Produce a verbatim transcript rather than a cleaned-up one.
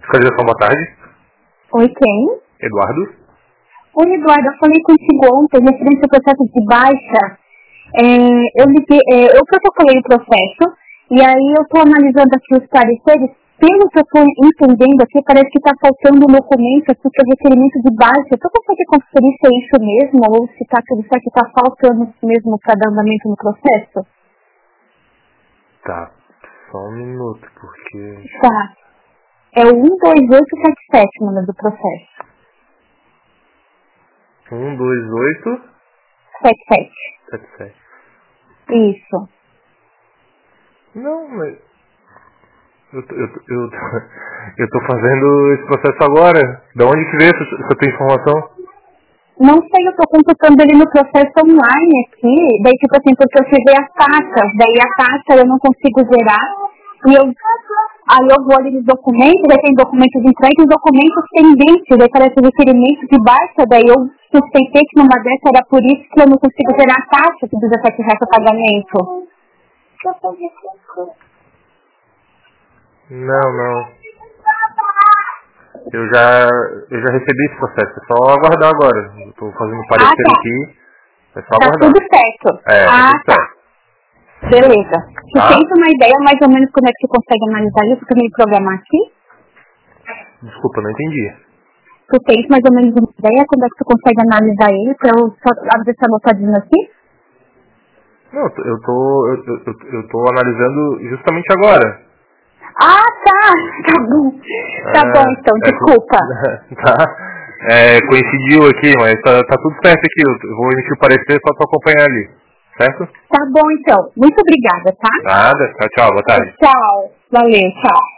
Fiscalização, boa tarde. Oi, quem? Eduardo. Oi, Eduardo, eu falei contigo ontem, referente ao processo de baixa. É, eu, liguei, é, eu protocolei o processo, e aí eu estou analisando aqui os pareceres. Pelo que eu estou entendendo aqui, parece que está faltando um documento aqui que é requerimento de baixa. Tu consegue conferir se é isso mesmo, ou se está tudo certo, está faltando isso mesmo para dar andamento no processo? Tá, só um minuto, porque... Tá. É o um dois oito sete sete o número do processo. um, dois, oito... sete sete. sete, sete. Isso. Não, mas... Eu, tô- eu, tô- eu, tô- eu tô fazendo esse processo agora. Da onde que veio essa, essa tua informação? Não sei, eu tô computando ele no processo online aqui, daí tipo assim, porque eu cheguei as taxas, daí a taxa eu não consigo gerar, e eu, aí eu vou ali nos documentos, daí tem documentos entregues e documentos pendentes, daí parece requerimento de baixa, daí eu suspeitei que numa dessa era por isso que eu não consigo gerar a taxa de dezessete reais o pagamento. Não, não. Eu já, eu já recebi esse processo. É só aguardar agora. Eu tô fazendo um Ah, parecer tá. aqui. É só Tá aguardar. tudo certo. É, tá Ah, tudo tá. certo. Beleza. Tu Tá? tens uma ideia mais ou menos como é que tu consegue analisar isso pra me programar aqui? Desculpa, não entendi. Tu tens mais ou menos uma ideia como é que tu consegue analisar ele pra eu só deixar anotadinho aqui? Não, eu tô, eu tô, eu, eu, eu tô analisando justamente agora. Ah, tá. Tá bom. Tá É, bom, então. é tu- Desculpa. tá. É, coincidiu aqui, mas tá, tá tudo certo aqui. Eu vou emitir o parecer só pra acompanhar ali. Certo? Tá bom, então. Muito obrigada, tá? Nada. Tchau, tchau. Boa tarde. Tchau. Valeu, tchau.